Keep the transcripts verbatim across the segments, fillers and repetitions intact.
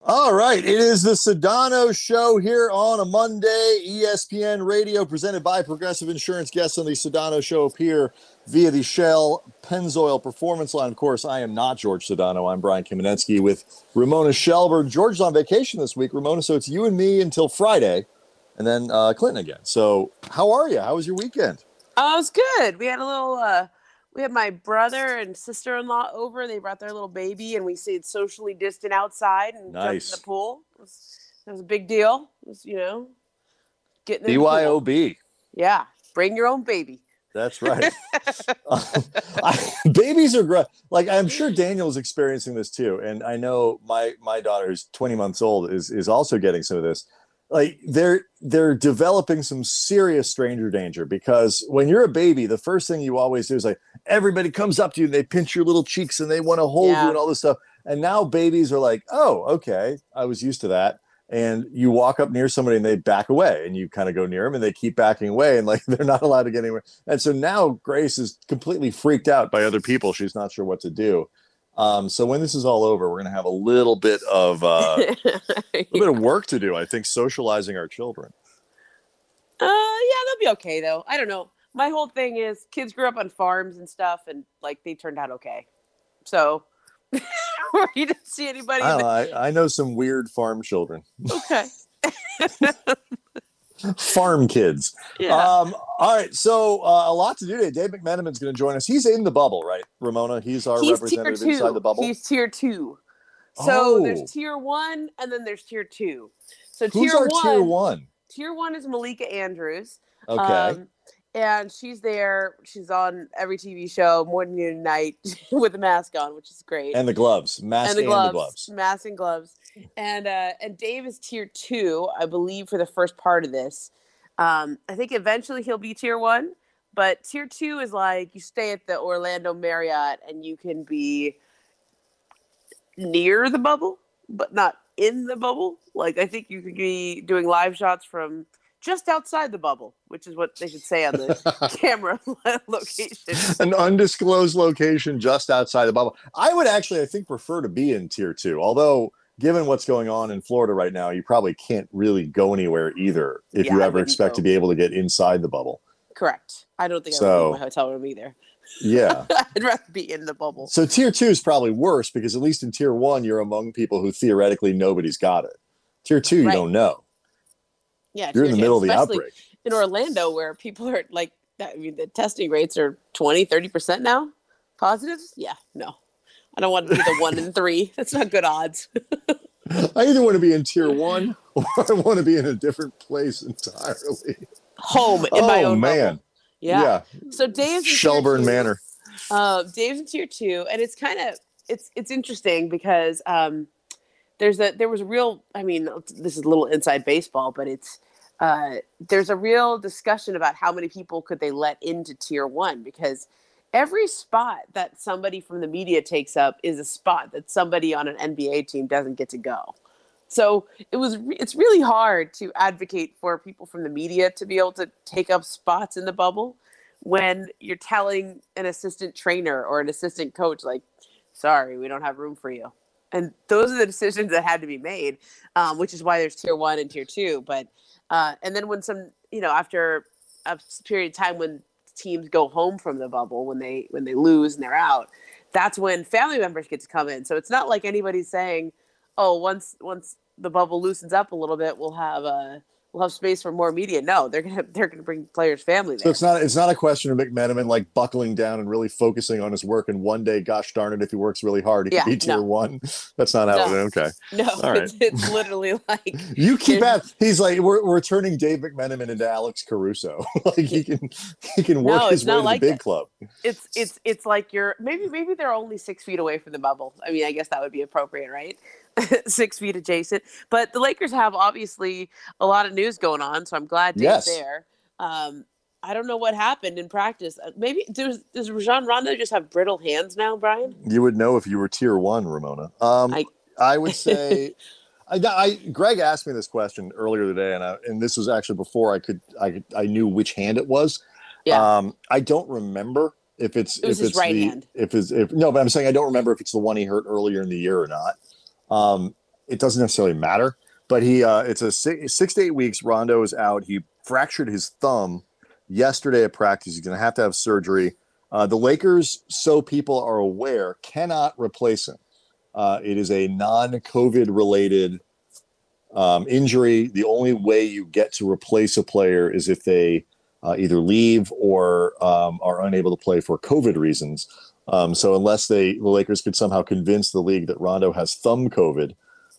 All right. It is the Sedano Show here on a Monday. E S P N Radio presented by Progressive Insurance. Guests on the Sedano Show appear via the Shell Pennzoil Performance Line. Of course, I am not George Sedano. I'm Brian Kamenetsky with Ramona Shelburne. George's on vacation this week, Ramona, so it's you and me until Friday, and then uh, Clinton again. So how are you? How was your weekend? Oh, it was good. We had a little... Uh... We had my brother and sister-in-law over. They brought their little baby, and we stayed socially distant outside and Nice. jumped in the pool. It was, it was a big deal. It was, you know, getting in B Y O B. the pool. Yeah, bring your own baby. That's right. uh, I, babies are great. Like, I'm sure Daniel's experiencing this too, and I know my my daughter, who's twenty months old, is is also getting some of this. Like they're they're developing some serious stranger danger, because when you're a baby, the first thing you always do is like everybody comes up to you and they pinch your little cheeks and they want to hold Yeah. you and all this stuff. And now babies are like, oh, okay, I was used to that. And you walk up near somebody and they back away, and you kind of go near them and they keep backing away, and like they're not allowed to get anywhere. And so now Grace is completely freaked out by other people. She's not sure what to do. Um, so when this is all over, we're going to have a little bit of uh, a little bit of work to do, I think, socializing our children. Uh, yeah, they'll be okay, though. I don't know. My whole thing is kids grew up on farms and stuff, and, like, they turned out okay. So, you didn't see anybody. I, don't that... know, I, I know some weird farm children. Okay. Farm kids. Yeah. Um, all right. So uh, a lot to do today. Dave McMenamin's going to join us. He's in the bubble, right, Ramona? He's our He's representative tier two. inside the bubble. He's tier two. So Oh. there's tier one, and then there's tier two. So Who's tier our one, tier one? Tier one is Malika Andrews. Okay. Um, and she's there. She's on every T V show, morning and night, with a mask on, which is great. And the gloves. Mask and the and gloves, the gloves. mask and gloves. And uh, and Dave is tier two, I believe, for the first part of this. Um, I think eventually he'll be tier one, but tier two is like you stay at the Orlando Marriott and you can be near the bubble, but not in the bubble. Like I think you could be doing live shots from just outside the bubble, which is what they should say on the camera location. An undisclosed location just outside the bubble. I would actually, I think, prefer to be in tier two, although given what's going on in Florida right now, you probably can't really go anywhere either if Yeah, you I ever wouldn't expect go. to be able to get inside the bubble. Correct. I don't think I So- would leave my hotel room either. Yeah. I'd rather be in the bubble. So tier two is probably worse, because at least in tier one, you're among people who theoretically nobody's got it. Tier two, you Right. don't know. Yeah, You're in tier the two, middle of the especially outbreak. in Orlando, where people are like, I mean, the testing rates are twenty, thirty percent now. Positives? Yeah, no. I don't want to be the one in three. That's not good odds. I either want to be in tier one or I want to be in a different place entirely. Home in oh, my own man. bubble. Yeah. Yeah. So Dave's in Shelburne tier two. Manor. Uh, Dave's in tier two, and it's kind of it's it's interesting because um, there's a there was a real. I mean, this is a little inside baseball, but it's uh, there's a real discussion about how many people could they let into tier one, because every spot that somebody from the media takes up is a spot that somebody on an N B A team doesn't get to go. So it was re- it's really hard to advocate for people from the media to be able to take up spots in the bubble when you're telling an assistant trainer or an assistant coach, like, sorry, we don't have room for you. And those are the decisions that had to be made, um, which is why there's tier one and tier two. But uh, and then when some, you know, after a period of time when teams go home from the bubble, when they when they lose and they're out, that's when family members get to come in. So it's not like anybody's saying, oh, once once the bubble loosens up a little bit, we'll have a we'll have space for more media. No, they're gonna they're gonna bring players' family there. So it's not it's not a question of McMenamin like buckling down and really focusing on his work, and one day, gosh darn it, if he works really hard, he Yeah, can be tier no. one. That's not how No. it okay. No, All right. it's, it's literally like You keep there's- at he's like we're we're turning Dave McMenamin into Alex Caruso. Like he can he can work No, his it's way not to like the big that. club. it's it's it's like you're maybe maybe they're only six feet away from the bubble. I mean, I guess that would be appropriate, right? Six feet adjacent. But the Lakers have obviously a lot of news going on, so I'm glad Dave's Yes. there. Um, I don't know what happened in practice. Uh, Maybe does does Rajon Rondo just have brittle hands now, Brian? You would know if you were tier one, Ramona. Um, I, I would say, I, I Greg asked me this question earlier today, and I, and this was actually before I could I I knew which hand it was. yeah. Um, I don't remember if it's It was if his it's right the hand. if it's if no, but I'm saying I don't remember if it's the one he hurt earlier in the year or not. Um, it doesn't necessarily matter. But he, uh, it's a six, six to eight weeks. Rondo is out. He fractured his thumb yesterday at practice. He's going to have to have surgery. Uh, the Lakers, so people are aware, cannot replace him. Uh, it is a non-COVID related um, injury. The only way you get to replace a player is if they uh, either leave or um, are unable to play for COVID reasons. Um, so unless they, the Lakers could somehow convince the league that Rondo has thumb COVID,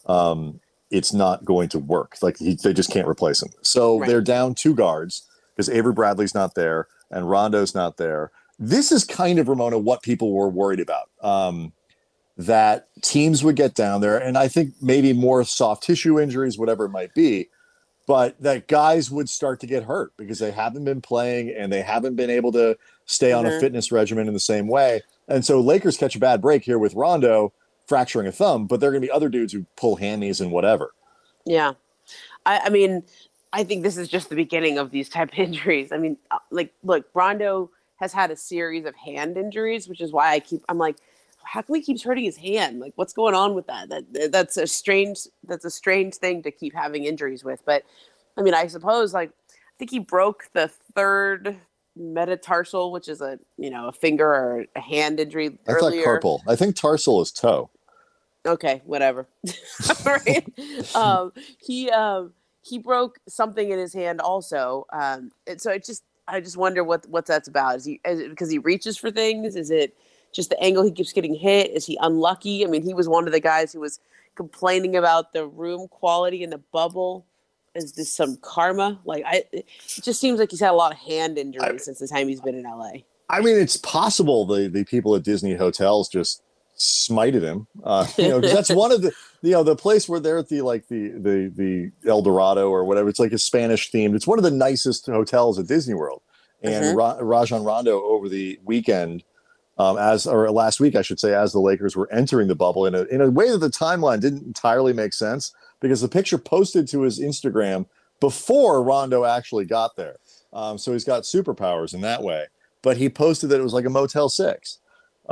um, it's not going to work. Like he, they just can't replace him. So right. They're down two guards because Avery Bradley's not there and Rondo's not there. This is kind of, Ramona, what people were worried about, um, that teams would get down there. And I think maybe more soft tissue injuries, whatever it might be, but that guys would start to get hurt because they haven't been playing and they haven't been able to stay on mm-hmm. a fitness regimen in the same way. And so Lakers catch a bad break here with Rondo fracturing a thumb, but there are going to be other dudes who pull hand knees and whatever. Yeah. I, I mean, I think this is just the beginning of these type of injuries. I mean, like, look, Rondo has had a series of hand injuries, which is why I keep, I'm like, how come he keeps hurting his hand? Like, what's going on with that? That that's a strange, that's a strange thing to keep having injuries with. But I mean, I suppose like, I think he broke the third metatarsal, which is a, you know, a finger or a hand injury I earlier. thought carpal. I think tarsal is toe. Okay, whatever. Right. um, he um, he broke something in his hand also. Um, and so it just I just wonder what what that's about. Is he is it because he reaches for things? Is it just the angle he keeps getting hit? Is he unlucky? I mean, he was one of the guys who was complaining about the room quality in the bubble. Is this some karma? Like I, it just seems like he's had a lot of hand injuries I, since the time he's been in L A. I mean, it's possible the the people at Disney hotels just smited him, uh, you know, because that's one of the, you know, the place where they're at the, like the, the, the El Dorado or whatever. It's like a Spanish themed. It's one of the nicest hotels at Disney World. And mm-hmm. Ra- Rajon Rondo over the weekend, um, as, or last week, I should say, as the Lakers were entering the bubble in a, in a way that the timeline didn't entirely make sense because the picture posted to his Instagram before Rondo actually got there. Um, so he's got superpowers in that way, but he posted that it was like a Motel six.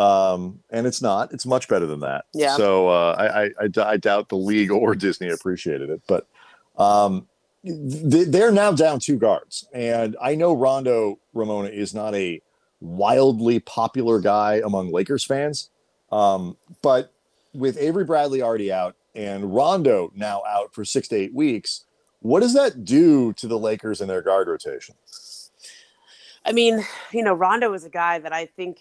Um, and it's not, it's much better than that. Yeah. So, uh, I, I, I, I doubt the league or Disney appreciated it, but, um, th- they're now down two guards. And I know Rondo, Ramona, is not a wildly popular guy among Lakers fans. Um, but with Avery Bradley already out and Rondo now out for six to eight weeks, what does that do to the Lakers and their guard rotation? I mean, you know, Rondo is a guy that I think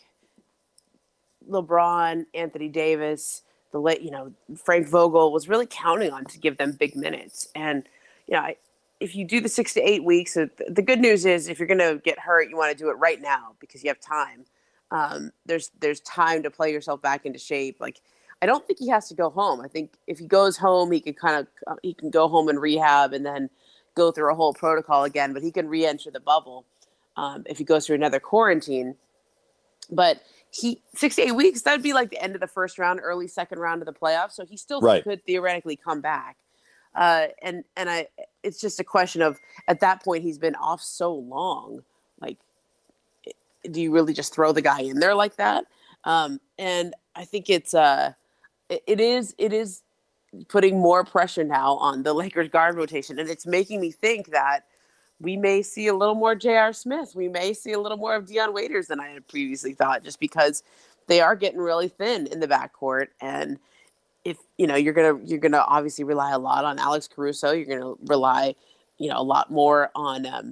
LeBron, Anthony Davis, the late, you know, Frank Vogel was really counting on to give them big minutes. And, you know, I, if you do the six to eight weeks, the good news is if you're going to get hurt, you want to do it right now because you have time. Um, there's, there's time to play yourself back into shape. Like, I don't think he has to go home. I think if he goes home, he can kind of, he can go home and rehab and then go through a whole protocol again, but he can re-enter the bubble um, if he goes through another quarantine. But he six to eight weeks, that would be like the end of the first round, early second round of the playoffs. So he still right. could theoretically come back. Uh, and, and I, it's just a question of, at that point, he's been off so long. Like, do you really just throw the guy in there like that? Um, and I think it's, uh, it, it is, it is putting more pressure now on the Lakers guard rotation. And it's making me think that we may see a little more J R. Smith. We may see a little more of Dion Waiters than I had previously thought, just because they are getting really thin in the backcourt. And if, you know, you're going to, you're going to obviously rely a lot on Alex Caruso. You're going to rely, you know, a lot more on, um,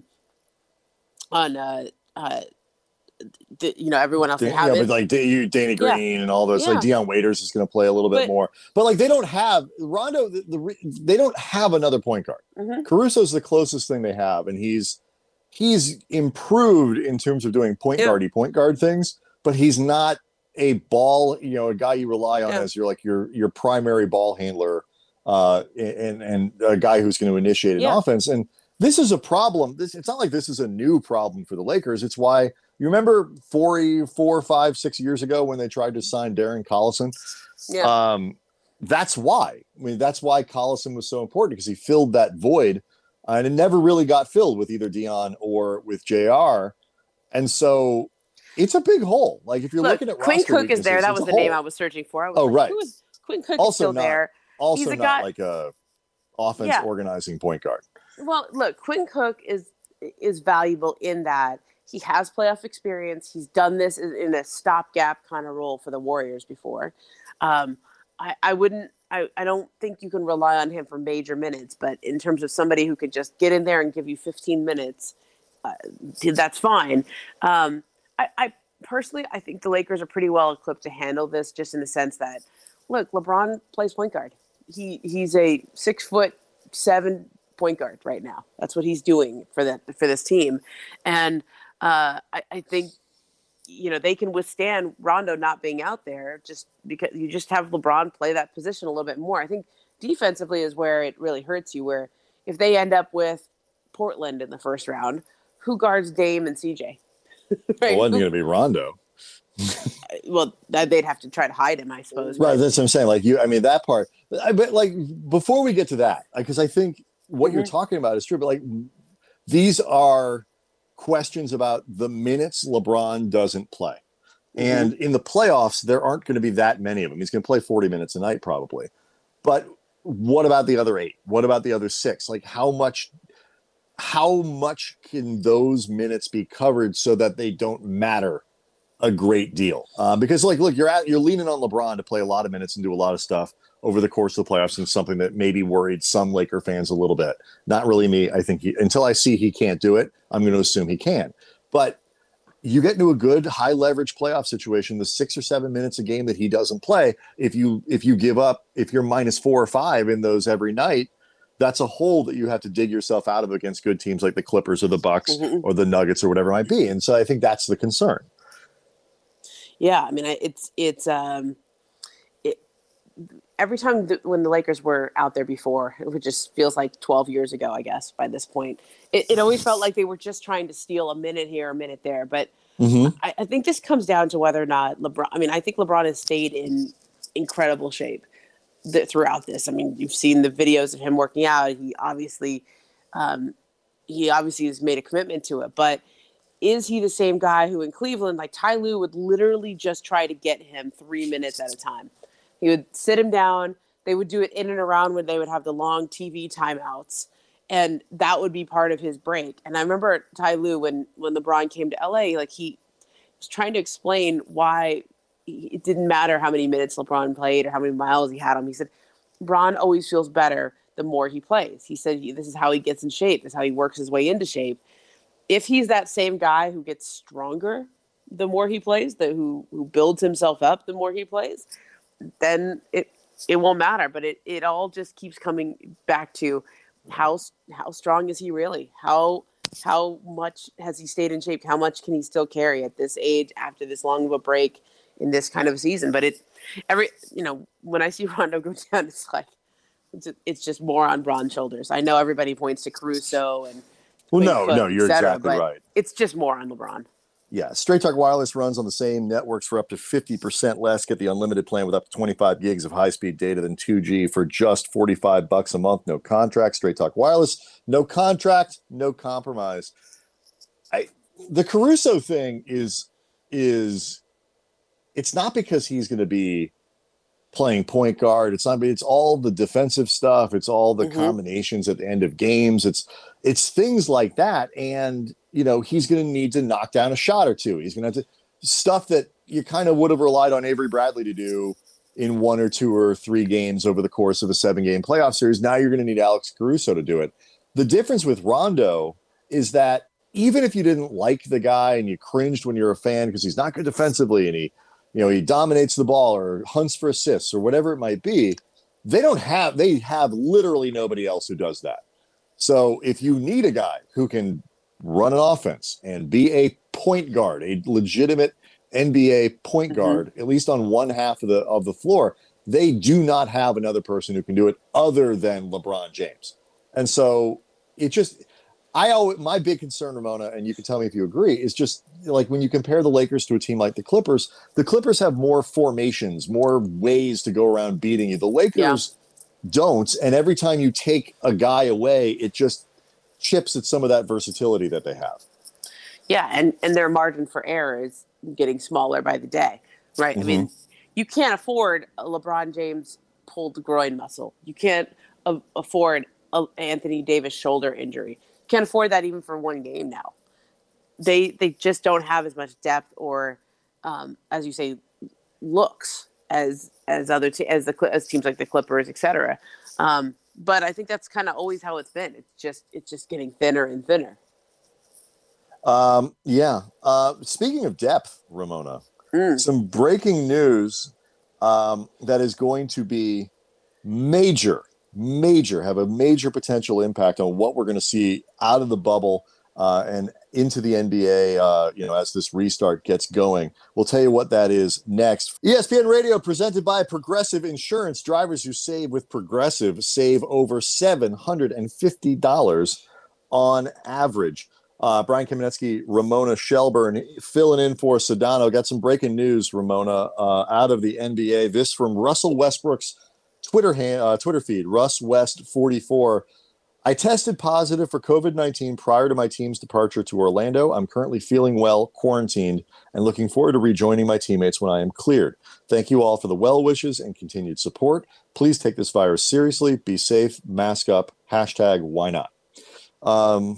on, uh, uh, the, you know, everyone else. Dan, yeah, but like you, Danny Green yeah. and all those, yeah. like Dion Waiters is going to play a little bit but, more, but like they don't have Rondo. The, the they don't have another point guard. Mm-hmm. Caruso's the closest thing they have, and he's he's improved in terms of doing point yeah. guardy point guard things, but he's not a ball. You know, a guy you rely on yeah. as your like your your primary ball handler, uh, and and a guy who's going to initiate an yeah. offense. And this is a problem. This it's not like this is a new problem for the Lakers. It's why. You remember four, four, five, six years ago when they tried to sign Darren Collison? Yeah. Um, that's why. I mean, that's why Collison was so important because he filled that void, uh, and it never really got filled with either Dion or with J R. And so it's a big hole. Like if you're Look, looking at Quinn Cook is there. That was the hole. name I was searching for. I was oh, like, right. Who is Quinn Cook also is still not, there. also he's a not guy, like a offense yeah. organizing point guard. Well, look, Quinn Cook is is valuable in that he has playoff experience. He's done this in a stopgap kind of role for the Warriors before. Um, I, I wouldn't. I, I don't think you can rely on him for major minutes, but in terms of somebody who could just get in there and give you fifteen minutes, uh, that's fine. Um, I, I personally, I think the Lakers are pretty well equipped to handle this, just in the sense that, look, LeBron plays point guard. He he's a six foot seven point guard right now. That's what he's doing for that for this team, and uh, I, I think you know they can withstand Rondo not being out there, just because you just have LeBron play that position a little bit more. I think defensively is where it really hurts you. Where if they end up with Portland in the first round, who guards Dame and C J? Right? Well, wasn't going to be Rondo. Well, they'd have to try to hide him, I suppose. Right, but that's what I'm saying. Like you, I mean, that part. But like before we get to that, because I think what mm-hmm. you're talking about is true. But like these are questions about the minutes LeBron doesn't play, mm-hmm. and in the playoffs there aren't going to be that many of them. He's going to play forty minutes a night probably. But what about the other eight? What about the other six? Like how much? How much can those minutes be covered so that they don't matter a great deal? Uh, because like, look, you're at, you're leaning on LeBron to play a lot of minutes and do a lot of stuff over the course of the playoffs, and something that maybe worried some Laker fans a little bit. Not really me. I think he, until I see he can't do it, I'm going to assume he can. But you get into a good high leverage playoff situation, the six or seven minutes a game that he doesn't play. If you, if you give up, if you're minus four or five in those every night, that's a hole that you have to dig yourself out of against good teams like the Clippers or the Bucks mm-hmm. or the Nuggets or whatever it might be. And so I think that's the concern. Yeah, I mean, it's it's um, it, every time the, when the Lakers were out there before, it just feels like twelve years ago, I guess, by this point. It, it always felt like they were just trying to steal a minute here, a minute there. But mm-hmm. I, I think this comes down to whether or not LeBron. I mean, I think LeBron has stayed in incredible shape th- throughout this. I mean, you've seen the videos of him working out. He obviously, um, he obviously has made a commitment to it, but. Is he the same guy who in Cleveland, like Ty Lue would literally just try to get him three minutes at a time. He would sit him down. They would do it in and around when they would have the long T V timeouts. And that would be part of his break. And I remember Ty Lue, when, when LeBron came to L A, like he was trying to explain why it didn't matter how many minutes LeBron played or how many miles he had him. He said, LeBron always feels better the more he plays. He said, this is how he gets in shape. This is how he works his way into shape. If he's that same guy who gets stronger the more he plays, the who who builds himself up the more he plays, then it it won't matter. But it, it all just keeps coming back to how how strong is he really? How how much has he stayed in shape? How much can he still carry at this age after this long of a break in this kind of season? But it every you know when I see Rondo go down, it's like it's it's just more on Bron's shoulders. I know everybody points to Caruso and. Well, no, Cook, no, you're cetera, exactly right. It's just more on LeBron. Yeah, Straight Talk Wireless runs on the same networks for up to fifty percent less. Get the unlimited plan with up to twenty-five gigs of high-speed data than two G for just forty-five bucks a month. No contract. Straight Talk Wireless. No contract, no compromise. I the Caruso thing is is it's not because he's going to be playing point guard. It's not. It's all the defensive stuff. It's all the mm-hmm. combinations at the end of games. It's it's things like that. And you know he's going to need to knock down a shot or two. He's going to have to stuff that you kind of would have relied on Avery Bradley to do in one or two or three games over the course of a seven-game playoff series. Now you're going to need Alex Caruso to do it. The difference with Rondo is that even if you didn't like the guy and you cringed when you're a fan because he's not good defensively and he you know, he dominates the ball or hunts for assists or whatever it might be, they don't have, they have literally nobody else who does that. So if you need a guy who can run an offense and be a point guard, a legitimate N B A point mm-hmm. guard, at least on one half of the, of the floor, they do not have another person who can do it other than LeBron James. And so it just, I always, my big concern, Ramona, and you can tell me if you agree, is just like when you compare the Lakers to a team like the Clippers, the Clippers have more formations, more ways to go around beating you. The Lakers yeah. don't. And every time you take a guy away, it just chips at some of that versatility that they have. Yeah. And, and their margin for error is getting smaller by the day, right? Mm-hmm. I mean, you can't afford a LeBron James pulled groin muscle. You can't a- afford a Anthony Davis shoulder injury. You can't afford that even for one game now. They they just don't have as much depth or, um, as you say, looks as as other te- as the as teams like the Clippers, et cetera. Um, but I think that's kind of always how it's been. It's just it's just getting thinner and thinner. Um, yeah. Uh, speaking of depth, Ramona, Mm. some breaking news um, that is going to be major, major, have a major potential impact on what we're going to see out of the bubble uh, and into the N B A, uh, you know, as this restart gets going. We'll tell you what that is next. E S P N Radio presented by Progressive Insurance. Drivers who save with Progressive save over seven hundred fifty dollars on average. Uh, Brian Kamenetsky, Ramona Shelburne filling in for Sedano. Got some breaking news, Ramona, uh, out of the N B A. This from Russell Westbrook's Twitter hand, uh, Twitter feed, Russ West forty-four. I tested positive for COVID nineteen prior to my team's departure to Orlando. I'm currently feeling well, quarantined, and looking forward to rejoining my teammates when I am cleared. Thank you all for the well wishes and continued support. Please take this virus seriously. Be safe. Mask up. Hashtag why not? Um,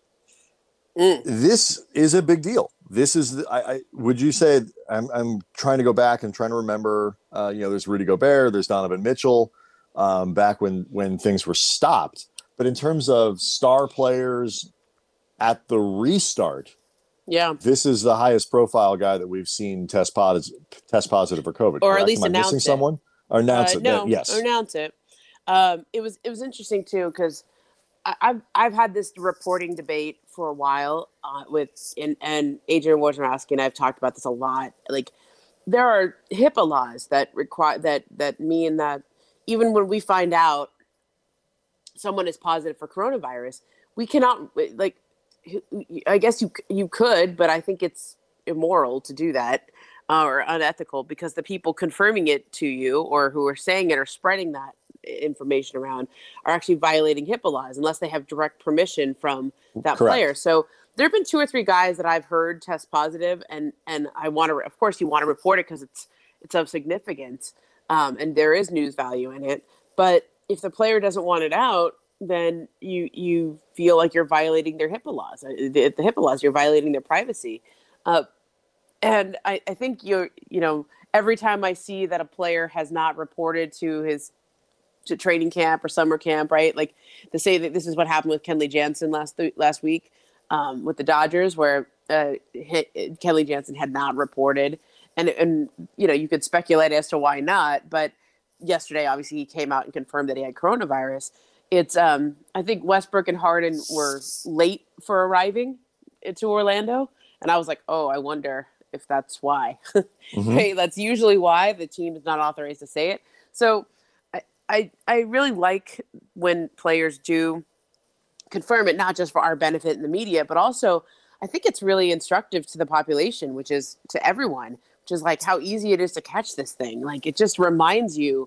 Mm. This is a big deal. This is, the, I, I would you say, I'm, I'm trying to go back and trying to remember, uh, you know, there's Rudy Gobert, there's Donovan Mitchell, um, back when, when things were stopped. But in terms of star players at the restart, Yeah. this is the highest profile guy that we've seen test positive, test positive for COVID. Or correct? at least Am I announce missing it. someone? Or announce Uh, it? no, That- yes. or announce it. Um, it was it was interesting too because I've I've had this reporting debate for a while uh, with and and Adrian Wojnarowski and I've talked about this a lot. Like there are HIPAA laws that require that that mean that even when we find out someone is positive for coronavirus, we cannot like. I guess you you could, but I think it's immoral to do that uh, or unethical because the people confirming it to you or who are saying it or spreading that information around are actually violating HIPAA laws unless they have direct permission from that Correct. player. So there have been two or three guys that I've heard test positive, and and I want to, of course, you want to report it because it's it's of significance, um, and there is news value in it. But if the player doesn't want it out, then you you feel like you're violating their HIPAA laws. The, the HIPAA laws, you're violating their privacy. Uh, and I, I think you're, you know, every time I see that a player has not reported to his to training camp or summer camp, right? Like to say that this is what happened with Kenley Jansen last th- last week um, with the Dodgers, where uh, he, Kenley Jansen had not reported, and and you know you could speculate as to why not, but yesterday obviously he came out and confirmed that he had coronavirus. It's um, I think Westbrook and Harden were late for arriving to Orlando, and I was like, oh, I wonder if that's why. Mm-hmm. Hey, that's usually why the team is not authorized to say it. So. I, I really like when players do confirm it, not just for our benefit in the media, but also I think it's really instructive to the population, which is to everyone, which is like how easy it is to catch this thing. Like it just reminds you,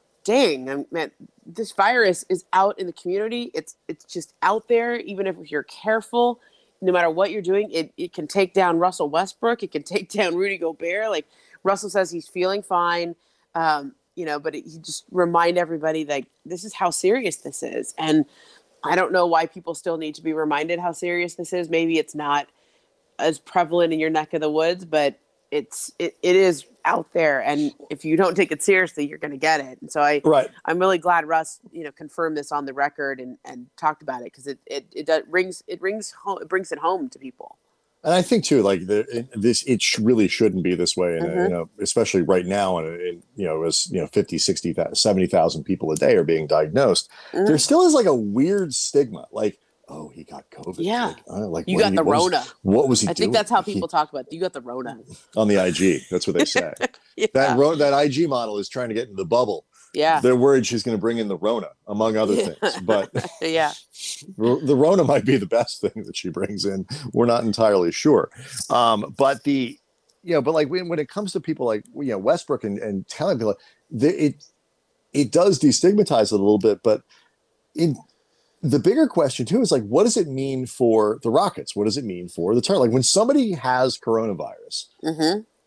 dang, man, this virus is out in the community. It's it's just out there. Even if you're careful, no matter what you're doing, it, it can take down Russell Westbrook. It can take down Rudy Gobert. Like Russell says he's feeling fine. Um, you know, but it, you just remind everybody that this is how serious this is. And I don't know why people still need to be reminded how serious this is. Maybe it's not as prevalent in your neck of the woods, but it's, it, it is out there. And if you don't take it seriously, you're going to get it. And so I, Right. I'm really glad Russ, you know, confirmed this on the record and, and talked about it. Cause it, it, it does, rings, it rings home, it brings it home to people. And I think too, like the, it, this, it sh- really shouldn't be this way. And, Mm-hmm. you know, especially right now, and, and you know, as you know, fifty, sixty, seventy thousand people a day are being diagnosed. Mm-hmm. There still is like a weird stigma, like, oh, he got COVID. Yeah. Like, uh, like You what got did the he, what Rona. Was, what was he I doing? think that's how He- people talk about it. You got the Rona. on the I G. That's what they say. Yeah. That ro- that I G model is trying to get in the bubble. Yeah. They're worried she's going to bring in the Rona, among other Yeah. things. But Yeah. the Rona might be the best thing that she brings in. We're not entirely sure. Um, but the, you know, but like when, when it comes to people like, you know, Westbrook and, and telling people, the, it, it does destigmatize it a little bit. But in the bigger question too is like, what does it mean for the Rockets? What does it mean for the turn? Like when somebody has coronavirus, Mm-hmm.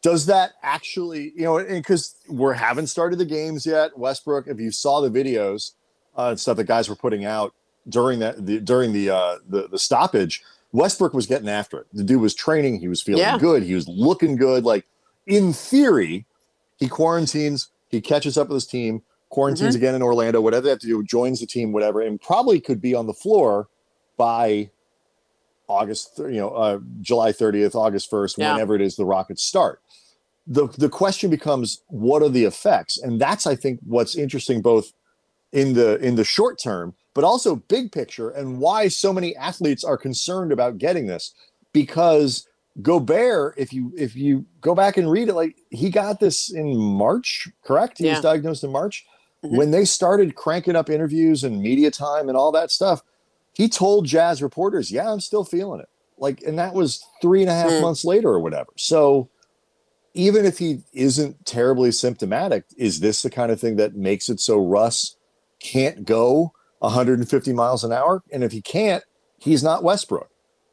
does that actually, you know, because we haven't started the games yet. Westbrook, if you saw the videos uh, and stuff that guys were putting out during that, the, during the, uh, the the stoppage, Westbrook was getting after it. The dude was training. He was feeling Yeah. good. He was looking good. Like, in theory, he quarantines. He catches up with his team, quarantines Mhm. again in Orlando, whatever they have to do, joins the team, whatever, and probably could be on the floor by August, you know, uh, July thirtieth, August first, Yeah. whenever it is the Rockets start. The the question becomes, what are the effects? And that's, I think, what's interesting both in the in the short term, but also big picture, and why so many athletes are concerned about getting this. Because Gobert, if you if you go back and read it, like, he got this in March, correct? He Yeah. was diagnosed in March. Mhm. When they started cranking up interviews and media time and all that stuff, he told Jazz reporters, yeah, I'm still feeling it. Like, and that was three and a half Hmm. months later or whatever. So even if he isn't terribly symptomatic, is this the kind of thing that makes it so Russ can't go one hundred fifty miles an hour? And if he can't, he's not Westbrook.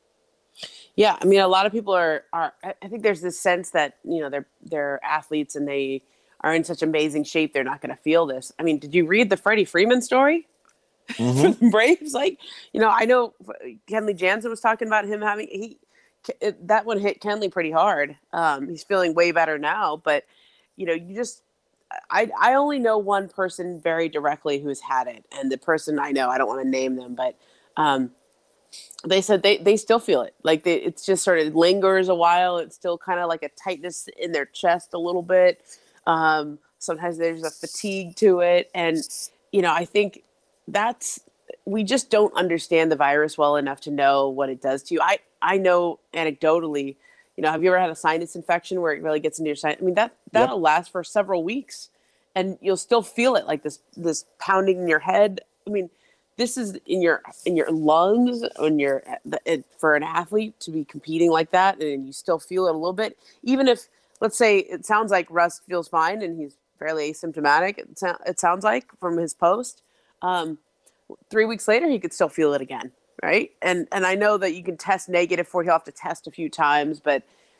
Yeah, I mean, a lot of people are are. I I think there's this sense that, you know, they're they're athletes and they are in such amazing shape they're not going to feel this. I mean, did you read the Freddie Freeman story for Mm-hmm. the Braves? Like, you know, I know Kenley Jansen was talking about him having he it, that one hit Kenley pretty hard. Um, he's feeling way better now, but you know, you just I I only know one person very directly who's had it, and the person I know, I don't want to name them, but um, they said they, they still feel it. Like, they, it's just sort of lingers a while. It's still kind of like a tightness in their chest a little bit. Um, sometimes there's a fatigue to it. And, you know, I think that's, we just don't understand the virus well enough to know what it does to you. I, I know anecdotally, you know, have you ever had a sinus infection where it really gets into your sinus? I mean, that, Yep. that'll last for several weeks and you'll still feel it, like this, this pounding in your head. I mean, this is in your in your lungs when you're it, for an athlete to be competing like that, and you still feel it a little bit. Even if, let's say, it sounds like Russ feels fine and he's fairly asymptomatic. It, so, it sounds like from his post. Um, three weeks later, he could still feel it again, right? And and I know that you can test negative for it. He'll have to test a few times, but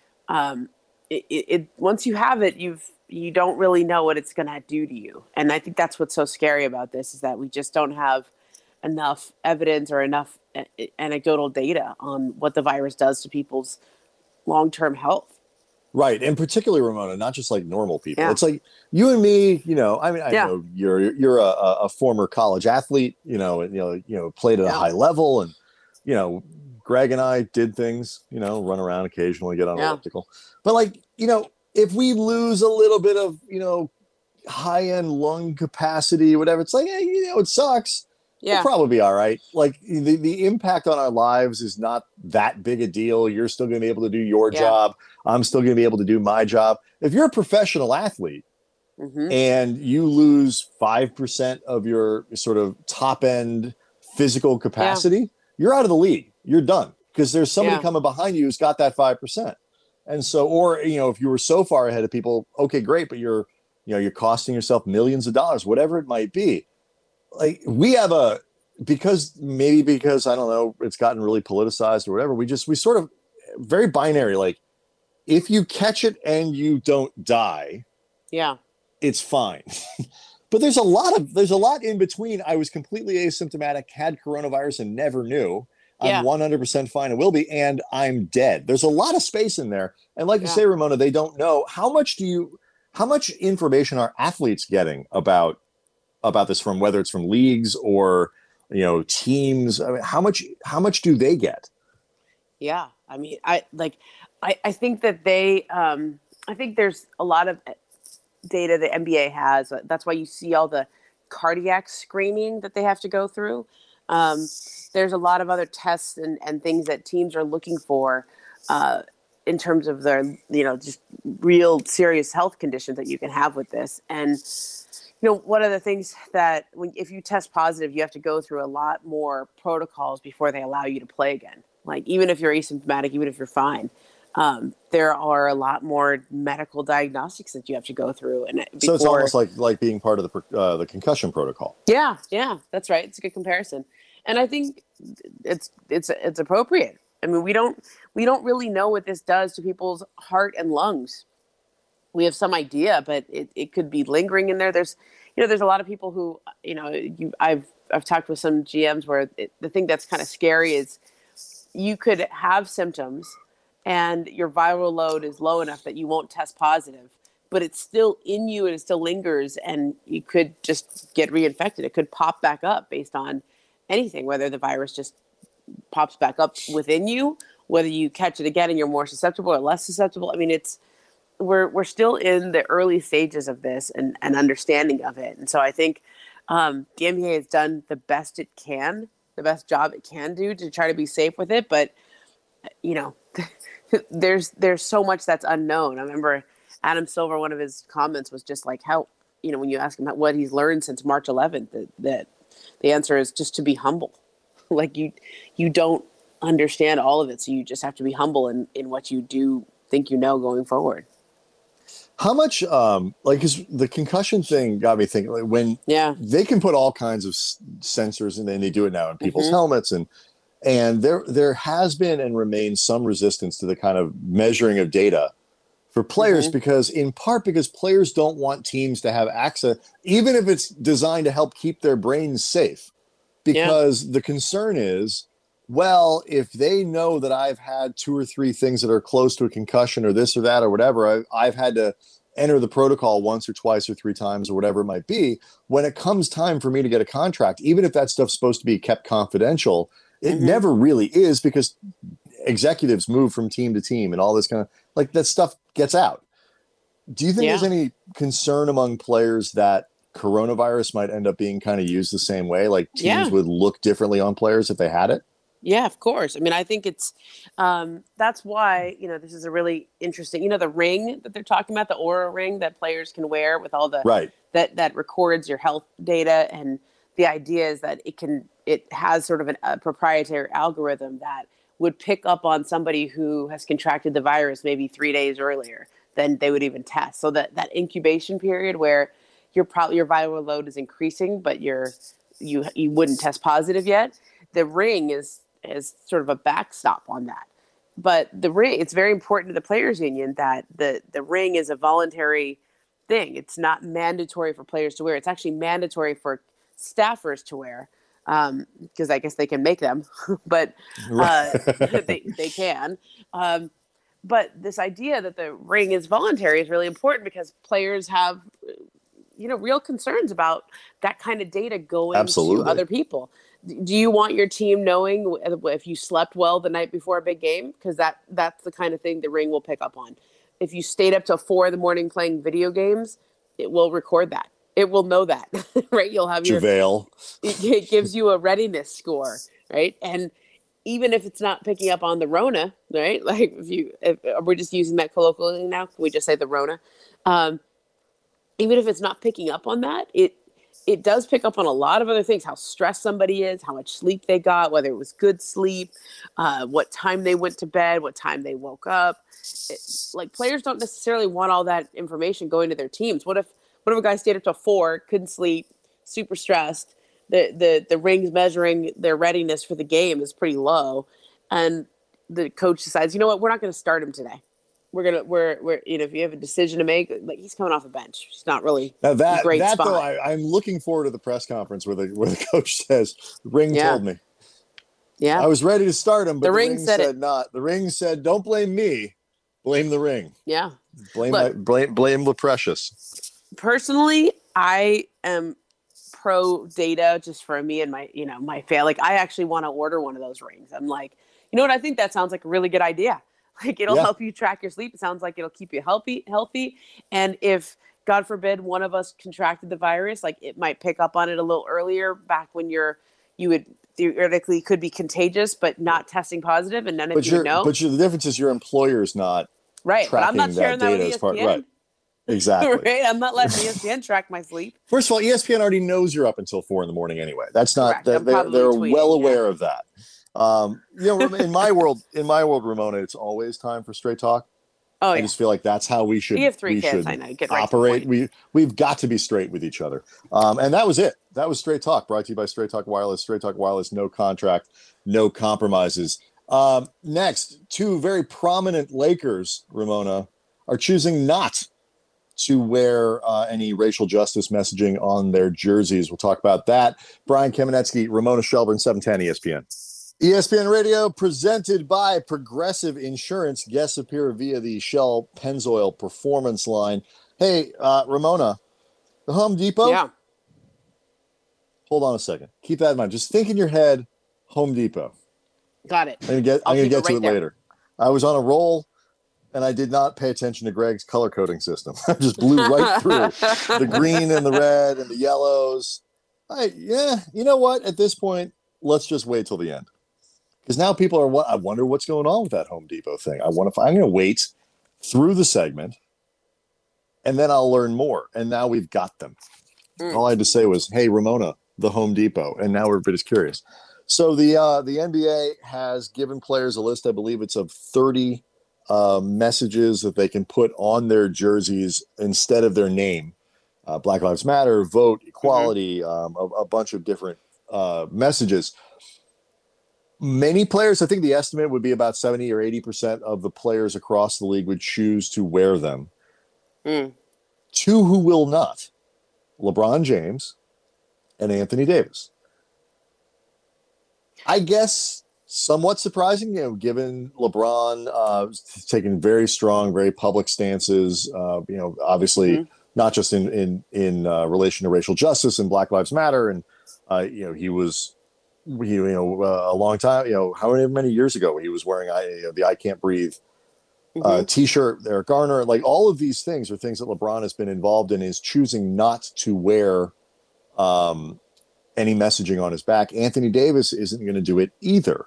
um, it, it, it once you have it, you've you don't really know what it's going to do to you. And I think that's what's so scary about this, is that we just don't have enough evidence or enough a- anecdotal data on what the virus does to people's long-term health. Right. And particularly, Ramona, not just like normal people. Yeah. It's like you and me, you know, I mean, I Yeah. know you're, you're a, a former college athlete, you know, and, you know, you know, played at a Yeah. high level, and, you know, Greg and I did things, you know, run around occasionally, get on Yeah. elliptical, but like, you know, if we lose a little bit of, you know, high end lung capacity, whatever, it's like, hey, you know, it sucks. We'll Yeah. probably be all right. Like, the, the impact on our lives is not that big a deal. You're still going to be able to do your Yeah. job. I'm still going to be able to do my job. If you're a professional athlete Mm-hmm. and you lose five percent of your sort of top end physical capacity, you're out of the league. You're done, because there's somebody Yeah. coming behind you who's got that five percent. And so, or, you know, if you were so far ahead of people, okay, great. But you're, you know, you're costing yourself millions of dollars, whatever it might be. Like, we have a, because maybe because, I don't know, it's gotten really politicized or whatever. We just, we sort of very binary. Like, if you catch it and you don't die, Yeah. it's fine. But there's a lot of, there's a lot in between. I was completely asymptomatic, had coronavirus and never knew. Yeah. I'm one hundred percent fine and will be, and I'm dead. There's a lot of space in there. And like you Yeah. say, Ramona, they don't know how much do you, how much information are athletes getting about, about this, from whether it's from leagues or, you know, teams. I mean, how much, how much do they get? Yeah. I mean, I like, I, I think that they, um, I think there's a lot of data the N B A has. That's why you see all the cardiac screening that they have to go through. Um, there's a lot of other tests and, and things that teams are looking for uh, in terms of their, you know, just real serious health conditions that you can have with this. And, you know, one of the things that when, if you test positive, you have to go through a lot more protocols before they allow you to play again. Like, even if you're asymptomatic, even if you're fine, um, there are a lot more medical diagnostics that you have to go through. And before, So it's almost like, like being part of the, uh, the concussion protocol. yeah, yeah, that's right. It's a good comparison. And I think it's, it's, it's appropriate. I mean, we don't, we don't really know what this does to people's heart and lungs. we have some idea, but it, it could be lingering in there. There's, you know, there's a lot of people who, you know, you, I've, I've talked with some G Ms where it, the thing that's kind of scary is you could have symptoms and your viral load is low enough that you won't test positive, but it's still in you and it still lingers, and you could just get reinfected. It could pop back up based on anything, whether the virus just pops back up within you, whether you catch it again and you're more susceptible or less susceptible. I mean, it's, we're, we're still in the early stages of this and, and understanding of it. And so I think um, the N B A has done the best it can, the best job it can do to try to be safe with it. But, you know, there's, there's so much that's unknown. I remember Adam Silver, one of his comments was just like how, you know, when you ask him what he's learned since March eleventh, that, that the answer is just to be humble. Like you, you don't understand all of it. So you just have to be humble in, in what you do think you know going forward. How much, um, like, cause the concussion thing got me thinking, like, when yeah. they can put all kinds of s- sensors and then they do it now in people's mm-hmm. helmets. And, and there, there has been and remains some resistance to the kind of measuring of data for players, mm-hmm. because in part because players don't want teams to have access, even if it's designed to help keep their brains safe, because yeah. the concern is, well, if they know that I've had two or three things that are close to a concussion or this or that or whatever, I've, I've had to enter the protocol once or twice or three times or whatever it might be. When it comes time for me to get a contract, even if that stuff's supposed to be kept confidential, it mm-hmm. never really is, because executives move from team to team and all this kind of, like, that stuff gets out. Do you think yeah. there's any concern among players that coronavirus might end up being kind of used the same way? Like teams yeah. would look differently on players if they had it? Yeah, of course. I mean, I think it's, um, that's why, you know, this is a really interesting, you know, the ring that they're talking about, the Oura ring that players can wear with all the, right. that, that records your health data. And the idea is that it can, it has sort of an, a proprietary algorithm that would pick up on somebody who has contracted the virus maybe three days earlier than they would even test. So that, that incubation period where your probably your viral load is increasing, but you're, you, you wouldn't test positive yet. The ring is, is sort of a backstop on that. But the ring, it's very important to the players union that the, the ring is a voluntary thing. It's not mandatory for players to wear. It's actually mandatory for staffers to wear, um, because I guess they can make them, but uh, they, they can. Um, but this idea that the ring is voluntary is really important because players have, you know, real concerns about that kind of data going Absolutely. to other people. Do you want your team knowing if you slept well the night before a big game? Because that, that's the kind of thing the ring will pick up on. If you stayed up till four in the morning playing video games, it will record that. It will know that, right? You'll have your JaVale. It, it gives you a readiness score, right? And even if it's not picking up on the Rona, right? Like if you, if we're just using that colloquially now, can we just say the Rona? Um, even if it's not picking up on that, it it does pick up on a lot of other things, how stressed somebody is, how much sleep they got, whether it was good sleep, uh, what time they went to bed, what time they woke up. It, like players don't necessarily want all that information going to their teams. What if what if a guy stayed up till four, couldn't sleep, super stressed, the, the, the rings measuring their readiness for the game is pretty low, and the coach decides, you know what, we're not going to start him today. We're gonna, we're, we're, you know, if you have a decision to make, like he's coming off the bench, he's not really now that, a great that spot. Though, I, I'm looking forward to the press conference where the where the coach says, "The ring yeah. told me." Yeah, I was ready to start him, but the, the ring, ring said, said not. The ring said, "Don't blame me, blame the ring." Yeah, blame Look, my, blame blame the precious. Personally, I am pro data just for me and my, you know, my family. Like I actually want to order one of those rings. I'm like, you know what? I think that sounds like a really good idea. Like it'll yeah. help you track your sleep. It sounds like it'll keep you healthy, healthy. And if God forbid one of us contracted the virus, like it might pick up on it a little earlier back when you're, you would theoretically could be contagious, but not testing positive. And none of but you would know. But you're, the difference is your employer's not right. But I'm not sharing that, that with E S P N. Part, right. Exactly. Right? I'm not letting E S P N track my sleep. First of all, E S P N already knows you're up until four in the morning anyway. That's not, they're, they're tweeting, well aware yeah. of that. Um, you know, in my world, in my world, Ramona, it's always time for straight talk. Oh, I yeah. just feel like that's how we should, you have three we kids, should I know. Get right operate. We, we've got to be straight with each other. Um, and that was it. That was Straight Talk, brought to you by Straight Talk Wireless. Straight Talk Wireless, no contract, no compromises. Um, next, two very prominent Lakers, Ramona, are choosing not to wear uh, any racial justice messaging on their jerseys. We'll talk about that. Brian Kamenetsky, Ramona Shelburne, seven ten E S P N. E S P N Radio presented by Progressive Insurance. Guests appear via the Shell Pennzoil Performance Line. Hey, uh, Ramona, the Home Depot? Yeah. Hold on a second. Keep that in mind. Just think in your head, Home Depot. Got it. I'm going to get, I'm gonna get to right it there. later. I was on a roll, and I did not pay attention to Greg's color coding system. I just blew right through the green and the red and the yellows. I, yeah, you know what? At this point, let's just wait till the end. Because now people are, what I wonder what's going on with that Home Depot thing. I want to, I'm going to wait through the segment, and then I'll learn more. And now we've got them. Mm. All I had to say was, hey, Ramona, the Home Depot. And now everybody's curious. So the uh, the N B A has given players a list, I believe it's of thirty Uh, messages that they can put on their jerseys instead of their name. Uh, Black Lives Matter, vote, equality, mm-hmm. um, a, a bunch of different uh, messages. Many players, I think the estimate would be about seventy or eighty percent of the players across the league would choose to wear them. Mm. Two who will not: LeBron James and Anthony Davis. I guess somewhat surprising, you know, given LeBron uh, taking very strong, very public stances, uh, you know, obviously mm-hmm. not just in in in uh, relation to racial justice and Black Lives Matter, and uh, you know, he was, he, you know, uh, a long time, you know, however many years ago he was wearing I, you know, the "I Can't Breathe" mm-hmm. uh, T-shirt. Eric Garner, like all of these things are things that LeBron has been involved in. Is choosing not to wear um, any messaging on his back. Anthony Davis isn't going to do it either.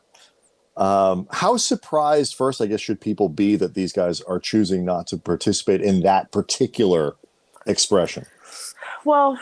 Um, how surprised, first, I guess, should people be that these guys are choosing not to participate in that particular expression? Well,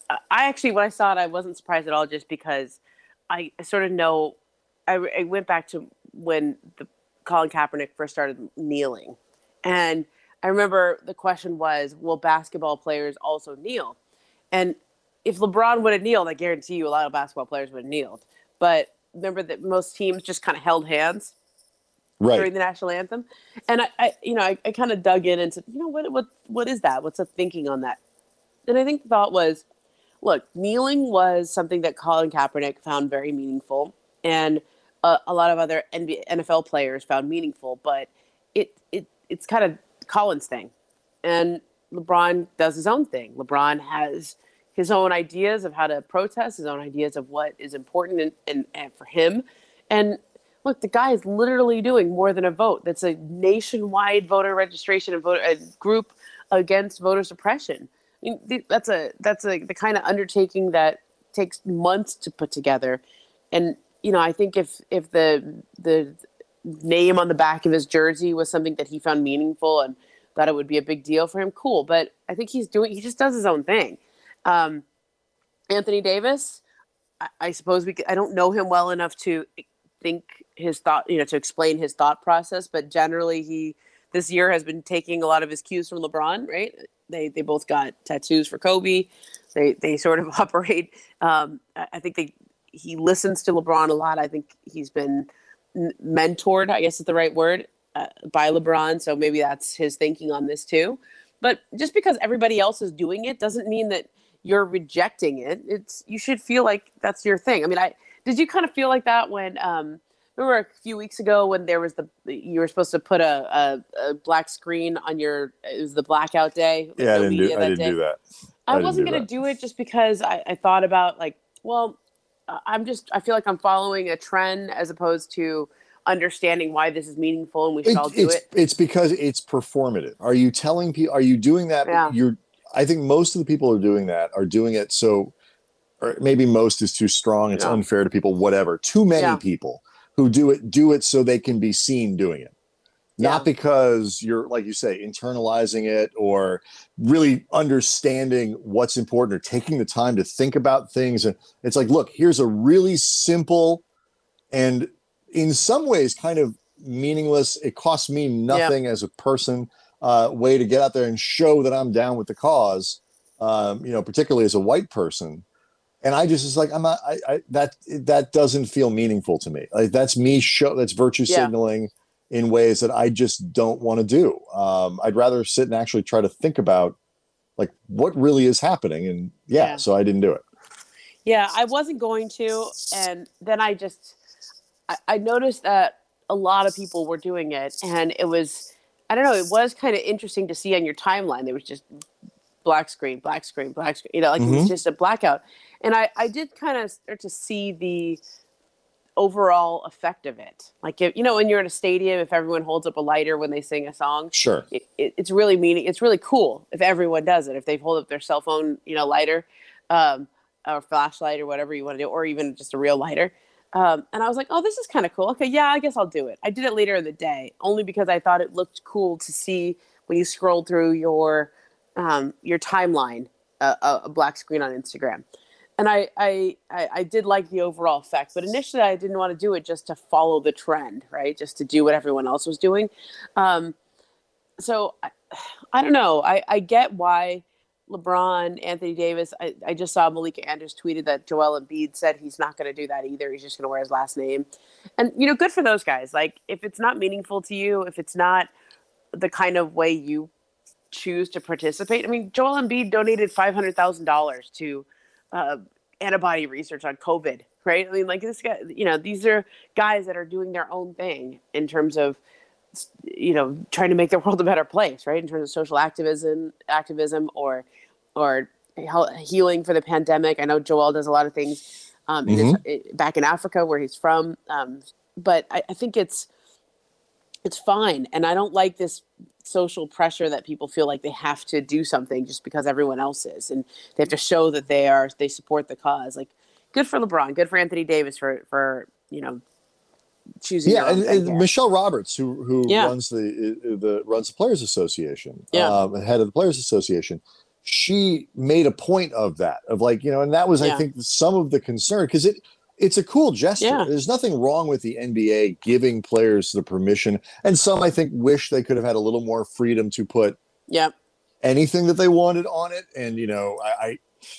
I actually, when I saw it, I wasn't surprised at all, just because I sort of know, I, I went back to when the Colin Kaepernick first started kneeling. And I remember the question was, will basketball players also kneel? And if LeBron would have kneeled, I guarantee you a lot of basketball players would have kneeled. But remember that most teams just kind of held hands right during the national anthem. And I, I you know, I, I kind of dug in and said, you know, what, what, what is that? What's the thinking on that? And I think the thought was, look, kneeling was something that Colin Kaepernick found very meaningful. And uh, a lot of other N B A, N F L players found meaningful, but it, it, it's kind of Colin's thing. And LeBron does his own thing. LeBron has his own ideas of how to protest, his own ideas of what is important and, and, and for him. And look, the guy is literally doing more than a vote. That's a nationwide voter registration and voter a group against voter suppression. I mean, that's a that's a the kind of undertaking that takes months to put together. And you know, I think if if the the name on the back of his jersey was something that he found meaningful and thought it would be a big deal for him, cool. But I think he's doing he just does his own thing. Um, Anthony Davis, I, I suppose we could, I don't know him well enough to think his thought, you know, to explain his thought process, but generally he, this year has been taking a lot of his cues from LeBron, right? They, they both got tattoos for Kobe. They, they sort of operate. Um, I, I think they, he listens to LeBron a lot. I think he's been n- mentored, I guess is the right word, uh, by LeBron. So maybe that's his thinking on this too. But just because everybody else is doing it doesn't mean that you're rejecting it. It's, you should feel like that's your thing. I mean, I, did you kind of feel like that when, um, remember a few weeks ago when there was the, you were supposed to put a, a, a black screen on your, it was the blackout day. Yeah, I didn't, do, I didn't do that. I, I wasn't going to do it just because I, I thought about like, well, I'm just, I feel like I'm following a trend as opposed to understanding why this is meaningful and we should it, all do it's, it. It's because it's performative. Are you telling people, are you doing that? Yeah. You're, I think most of the people who are doing that are doing it so, or maybe most is too strong. It's yeah. unfair to people, whatever. Too many yeah. people who do it, do it so they can be seen doing it. Not yeah. because you're, like you say, internalizing it or really understanding what's important or taking the time to think about things. And it's like, look, here's a really simple and in some ways kind of meaningless, it costs me nothing yeah. as a person, uh, way to get out there and show that I'm down with the cause, um, you know, particularly as a white person. And I just, it's like, I'm not, I, I, that, that doesn't feel meaningful to me. Like that's me show, that's virtue yeah. signaling in ways that I just don't want to do. Um, I'd rather sit and actually try to think about like what really is happening? And yeah, Yeah. so I didn't do it. Yeah, I wasn't going to. And then I just, I, I noticed that a lot of people were doing it. And it was, I don't know, it was kind of interesting to see on your timeline. There was just black screen, black screen, black screen, you know, like mm-hmm. it was just a blackout. And I, I did kind of start to see the overall effect of it. Like, if, you know, when you're in a stadium, if everyone holds up a lighter when they sing a song, sure, it, it, it's really meaning. It's really cool if everyone does it. If they hold up their cell phone, you know, lighter, um, or flashlight or whatever you want to do, or even just a real lighter. Um, and I was like, oh, this is kind of cool. Okay, yeah, I guess I'll do it. I did it later in the day, only because I thought it looked cool to see when you scroll through your um, your timeline, uh, a, a black screen on Instagram. And I, I, I, I did like the overall effect, but initially I didn't want to do it just to follow the trend, right? Just to do what everyone else was doing. Um, so I, I don't know. I, I get why LeBron, Anthony Davis. I, I just saw Malika Andrews tweeted that Joel Embiid said he's not going to do that either. He's just going to wear his last name. And, you know, good for those guys. Like, if it's not meaningful to you, if it's not the kind of way you choose to participate. I mean, Joel Embiid donated five hundred thousand dollars to uh, antibody research on COVID, right? I mean, like this guy, you know, these are guys that are doing their own thing in terms of, you know, trying to make the world a better place, right? In terms of social activism, activism, or, or healing for the pandemic. I know Joel does a lot of things um, mm-hmm. in his, back in Africa where he's from, um, but I, I think it's it's fine, and I don't like this social pressure that people feel like they have to do something just because everyone else is, and they have to show that they are they support the cause. Like, good for LeBron, good for Anthony Davis for for you know. Choosing yeah, and, and Michelle Roberts, who who yeah. runs the the runs the Players Association, yeah. um, head of the Players Association, she made a point of that, of like, you know, and that was yeah. I think some of the concern, because it it's a cool gesture. Yeah. There's nothing wrong with the N B A giving players the permission, and some I think wish they could have had a little more freedom to put yeah. anything that they wanted on it, and you know, I. I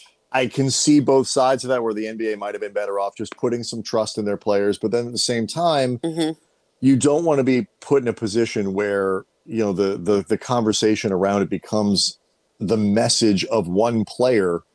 I can see both sides of that, where the N B A might have been better off just putting some trust in their players. But then at the same time, mm-hmm. you don't want to be put in a position where, you know, the, the, the conversation around it becomes the message of one player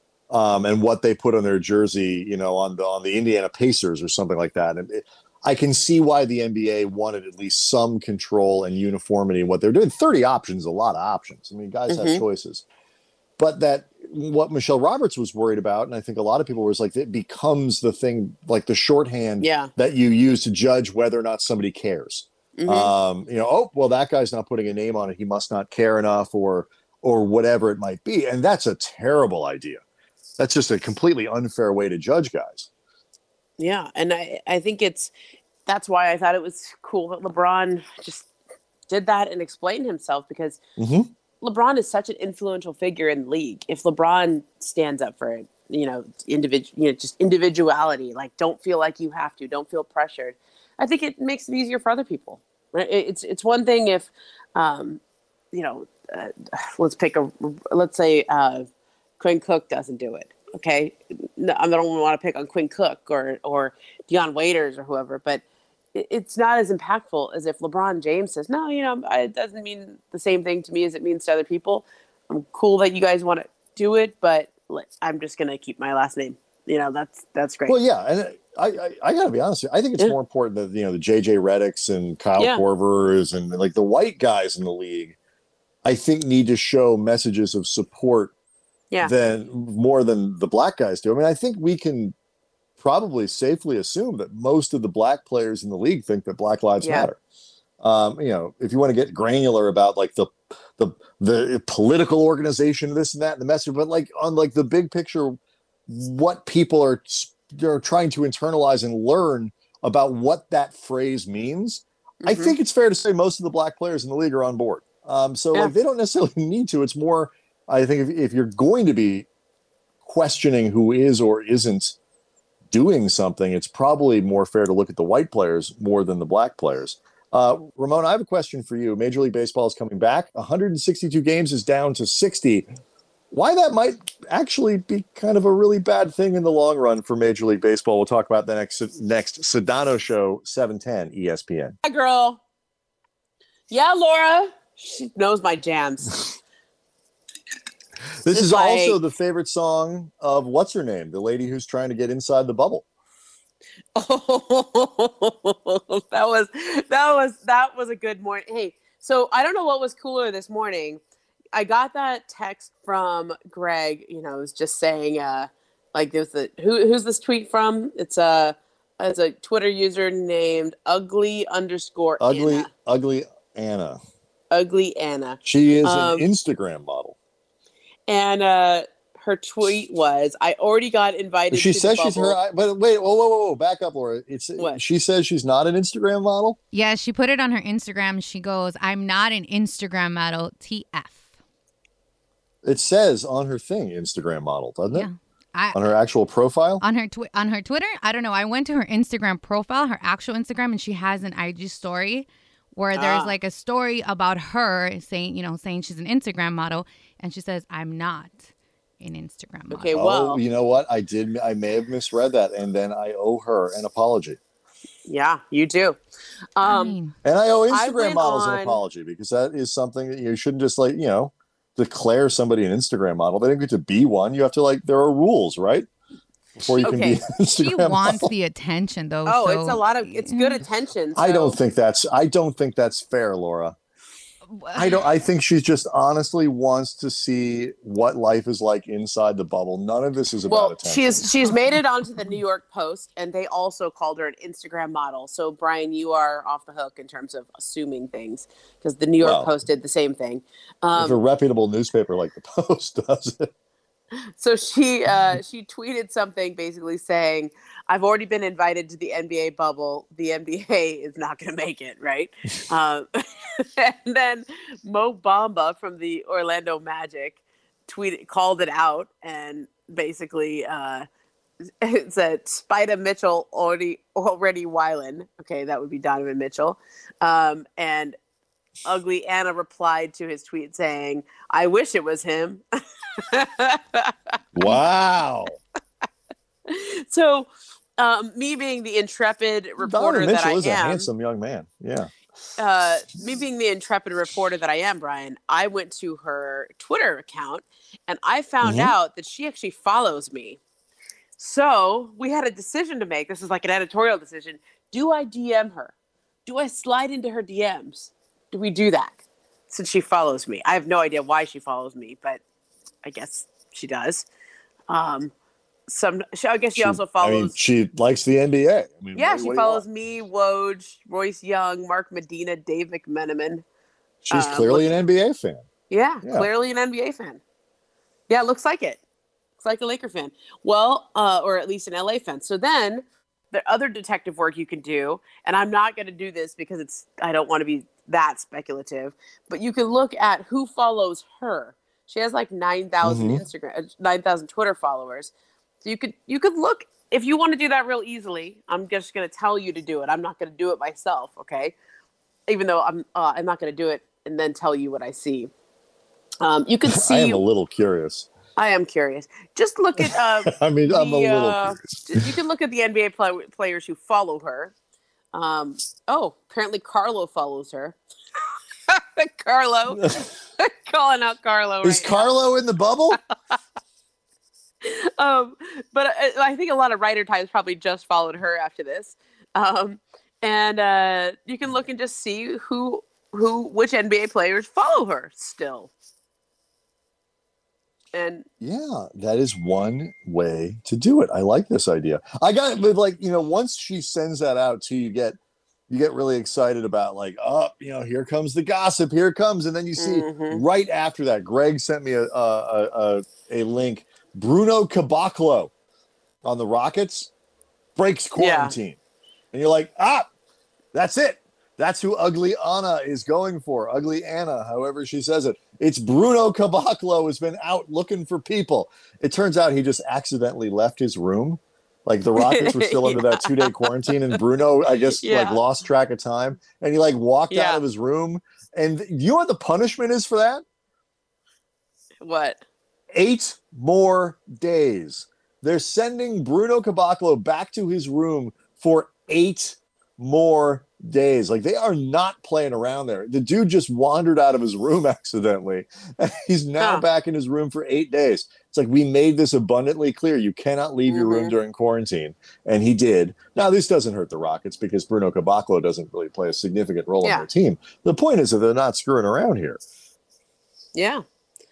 um, and what they put on their jersey, you know, on the, on the Indiana Pacers or something like that. And it, I can see why the N B A wanted at least some control and uniformity in what they're doing. thirty options, a lot of options. I mean, guys mm-hmm. have choices. But that what Michelle Roberts was worried about, and I think a lot of people was like, it becomes the thing, like the shorthand yeah. that you use to judge whether or not somebody cares. Mm-hmm. Um, you know, oh, well, that guy's not putting a name on it. He must not care enough, or or whatever it might be. And that's a terrible idea. That's just a completely unfair way to judge guys. Yeah. And I, I think it's, that's why I thought it was cool that LeBron just did that and explained himself, because mm-hmm. LeBron is such an influential figure in the league. If LeBron stands up for it, you know, individual, you know, just individuality, like don't feel like you have to, don't feel pressured. I think it makes it easier for other people. Right? It's it's one thing if, um, you know, uh, let's pick a, let's say uh, Quinn Cook doesn't do it. Okay, no, I don't want to pick on Quinn Cook or or Deion Waiters or whoever, but it's not as impactful as if LeBron James says, no, you know, it doesn't mean the same thing to me as it means to other people. I'm cool that you guys want to do it, but I'm just going to keep my last name. You know, that's, that's great. Well, yeah. And I, I, I gotta be honest with you. I think it's yeah. more important that, you know, the J J Reddicks and Kyle yeah. Korvers and like the white guys in the league, I think need to show messages of support yeah. than more than the black guys do. I mean, I think we can probably safely assume that most of the black players in the league think that Black Lives yeah. Matter. Um, you know, if you want to get granular about like the, the, the political organization, this and that, and the message, but like on like the big picture, what people are, are trying to internalize and learn about what that phrase means. Mm-hmm. I think it's fair to say most of the black players in the league are on board. Um, so yeah. like they don't necessarily need to. It's more, I think if, if you're going to be questioning who is or isn't doing something, it's probably more fair to look at the white players more than the black players. Uh, Ramon, I have a question for you. Major League Baseball is coming back. one hundred sixty-two games is down to sixty. Why that might actually be kind of a really bad thing in the long run for Major League Baseball. We'll talk about the next next Sedano Show, seven ten E S P N. Hi, girl. Yeah, Laura. She knows my jams. This It's is like, also the favorite song of what's her name, the lady who's trying to get inside the bubble. oh, that was that was that was a good morning. Hey, so I don't know what was cooler this morning. I got that text from Greg. You know, it was just saying, uh, like, there's the who who's this tweet from? It's a it's a Twitter user named ugly underscore Ugly, Anna. ugly Anna. Ugly Anna. She is Um, an Instagram model. And uh, her tweet was, "I already got invited." She to says the she's bubble. her. But wait, whoa, whoa, whoa, whoa, back up, Laura. It's What? She says she's not an Instagram model. Yeah, she put it on her Instagram. She goes, "I'm not an Instagram model. T F." It says on her thing, Instagram model, doesn't it? Yeah. I, on her actual profile. On her twi- on her Twitter, I don't know. I went to her Instagram profile, her actual Instagram, and she has an I G story where there's Ah. like a story about her saying, you know, saying she's an Instagram model, and she says, "I'm not an Instagram model." Okay, Oh, well, you know what? I did. I may have misread that, and then I owe her an apology. yeah, you do. I Um, mean, And I owe I Instagram went models on- an apology because that is something that you shouldn't just like, you know, declare somebody an Instagram model. They don't get to be one. You have to like, there are rules, right? Before you can Okay. be an Instagram she wants model. the attention, though. oh, so- it's a lot of it's good attention. I so- don't think that's, I don't think that's fair, Laura. I don't, I think she just honestly wants to see what life is like inside the bubble. None of this is about Well, attention. she's she's made it onto the New York Post, and they also called her an Instagram model. So, Brian, you are off the hook in terms of assuming things because the New York Well, Post did the same thing. if a Um, reputable newspaper like the Post does it. so she uh, she tweeted something basically saying, "I've already been invited to the N B A bubble. The N B A is not going to make it, right?" um, and then Mo Bamba from the Orlando Magic tweeted called it out and basically uh, it said Spida Mitchell already already wildin'. Okay, that would be Donovan Mitchell. Um, and Ugly Anna replied to his tweet saying, "I wish it was him." Wow. So, um, me being the intrepid reporter Donovan that Mitchell I is a am, handsome young man. Yeah. uh, me being the intrepid reporter that I am, Brian, I went to her Twitter account and I found Mhm. out that she actually follows me. So we had a decision to make. This is like an editorial decision. Do I D M her? Do I slide into her D Ms? Do we do that? Since she follows me. I have no idea why she follows me, but I guess she does. Um, some, she, I guess she, also follows. I mean, she likes the N B A. I mean, yeah, what- she what do you follows want? me, Woj, Royce Young, Mark Medina, Dave McMenamin. She's uh, clearly look- an N B A fan. Yeah, Yeah. clearly an N B A fan. Yeah, looks like it. Looks like a Laker fan. Well, uh, or at least an L A fan. So then the other detective work you can do, and I'm not going to do this because it's I don't want to be that speculative, but you can look at who follows her. She has like nine thousand Mhm. Instagram, nine thousand Twitter followers. So you could you could look if you want to do that real easily. I'm just going to tell you to do it. I'm not going to do it myself. Okay, even though I'm uh, I'm not going to do it and then tell you what I see. Um, you can see. I am a little curious. I am curious. Just look at. Uh, I mean, I'm a the, little uh, curious. you can look at the N B A play- players who follow her. Um, oh, apparently Carlo follows her. Carlo, calling out Carlo. Is right Carlo in the bubble? now. Um, but I, I think a lot of writer types probably just followed her after this. Um, and uh, you can look and just see who who which N B A players follow her still. And Yeah, that is one way to do it. I like this idea. I got it, but like, you know, once she sends that out to you, you get you get really excited about like, oh, you know, here comes the gossip, here it comes, and then you see Mhm. right after that, Greg sent me a a, a, a a link. Bruno Caboclo on the Rockets breaks quarantine, and you're like, ah, that's it. That's who Ugly Anna is going for. Ugly Anna, however she says it. It's Bruno Caboclo has been out looking for people. It turns out he just accidentally left his room. Like the Rockets were still under that two-day quarantine, and Bruno, I guess, Yeah. like lost track of time, and he like walked Yeah. out of his room. And you know what the punishment is for that? what? Eight more days. They're sending Bruno Caboclo back to his room for eight more days. Like, they are not playing around there. The dude just wandered out of his room accidentally. He's now Huh. back in his room for eight days. It's like, we made this abundantly clear. You cannot leave your room Mhm. during quarantine. And he did. Now, this doesn't hurt the Rockets because Bruno Caboclo doesn't really play a significant role in Yeah. their team. The point is that they're not screwing around here. Yeah.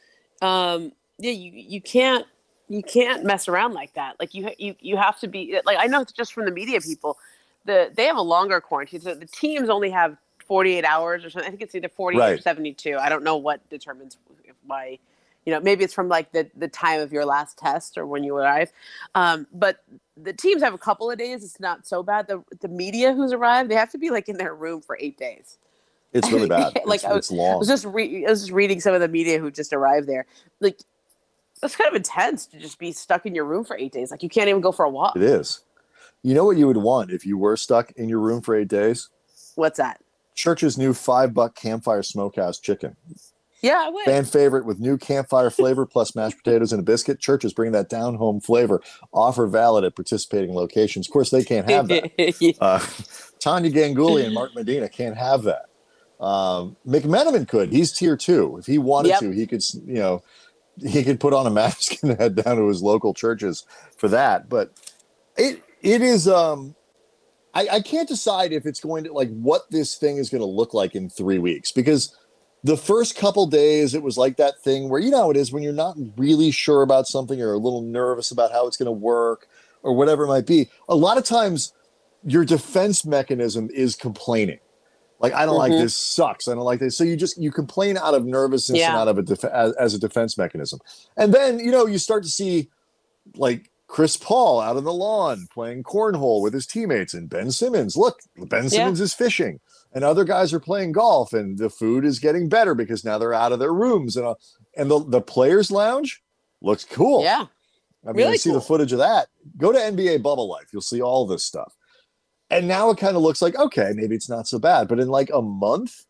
Um, yeah, you, you can't you can't mess around like that. Like you you you have to be like, I know it's just from the media people. The they have a longer quarantine. So the teams only have forty-eight hours or something. I think it's either forty-eight or Right. seventy-two. I don't know what determines why, you know, maybe it's from like the, the time of your last test or when you arrive. Um, but the teams have a couple of days. It's not so bad. The the media who's arrived, they have to be like in their room for eight days. It's really bad. Like, it's, I was- it's long. I was just re- I was just reading some of the media who just arrived there. Like, that's kind of intense to just be stuck in your room for eight days. Like, you can't even go for a walk. It is. You know what you would want if you were stuck in your room for eight days? What's that? Church's new five buck campfire smokehouse chicken. Yeah, I would. Fan favorite with new campfire flavor plus mashed potatoes and a biscuit. Church is bringing that down home flavor. Offer valid at participating locations. Of course, they can't have that. Yeah. Uh, Tanya Ganguly and Mark Medina can't have that. Um, McMenamin could. He's tier two. If he wanted Yep. to, he could, you know, he could put on a mask and head down to his local churches for that. But it it is. Um, I, I can't decide if it's going to, like, what this thing is going to look like in three weeks because the first couple days it was like that thing where, you know how it is when you're not really sure about something or a little nervous about how it's going to work or whatever it might be. A lot of times your defense mechanism is complaining. Like, I don't like Mhm. this, sucks. I don't like this. So you just, you complain out of nervousness and Yeah. out of a def- as, as a defense mechanism. And then, you know, you start to see like Chris Paul out on the lawn playing cornhole with his teammates and Ben Simmons. Look, Ben Simmons is fishing and other guys are playing golf and the food is getting better because now they're out of their rooms. And, uh, and the, the players lounge looks cool. Yeah. I mean, Really you see cool. the footage of that. Go to N B A Bubble Life. You'll see all this stuff. And now it kind of looks like, okay, maybe it's not so bad. But in like a month,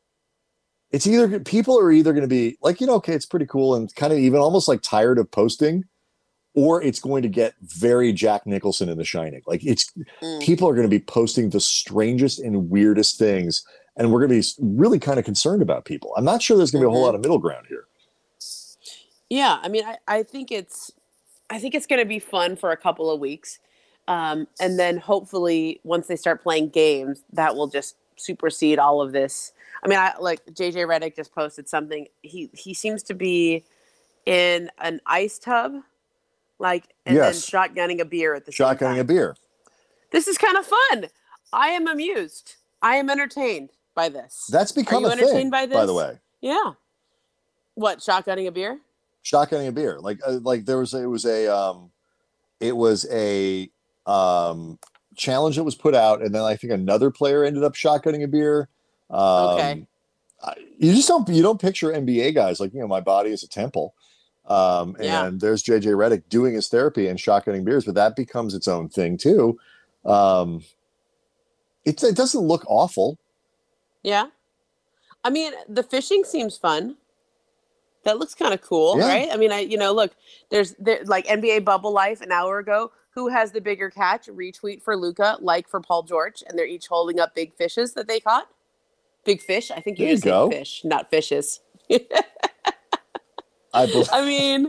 it's either people are either going to be like, you know, okay, it's pretty cool and kind of even almost like tired of posting, or it's going to get very Jack Nicholson in The Shining. Like it's Mm. people are going to be posting the strangest and weirdest things. And we're going to be really kind of concerned about people. I'm not sure there's going to be a whole Mhm. lot of middle ground here. Yeah, I mean, I, I think it's, I think it's going to be fun for a couple of weeks, um, and then hopefully once they start playing games, that will just supersede all of this. I mean, I like J J Redick just posted something. He he seems to be in an ice tub, like, and Yes. then shotgunning a beer at the same Shotgunning time. a beer. This is kind of fun. I am amused. I am entertained by this. That's become you a thing, entertained by by the this? way. Yeah. What, shotgunning a beer? Shotgunning a beer. Like uh, like there was it was a um it was a um challenge that was put out, and then I think another player ended up shotgunning a beer. Um, Okay. I, you just don't you don't picture N B A guys like, you know, my body is a temple. Um, Yeah. and there's J J Redick doing his therapy and shotgunning beers, but that becomes its own thing too. Um, it, it doesn't look awful. Yeah. I mean, the fishing seems fun. That looks kind of cool, Yeah. right? I mean, I you know, look, there's there like N B A Bubble Life an hour ago. Who has the bigger catch? Retweet for Luca, like for Paul George, and they're each holding up big fishes that they caught. Big fish. I think you There you just said go. fish, not fishes. I, be- I mean,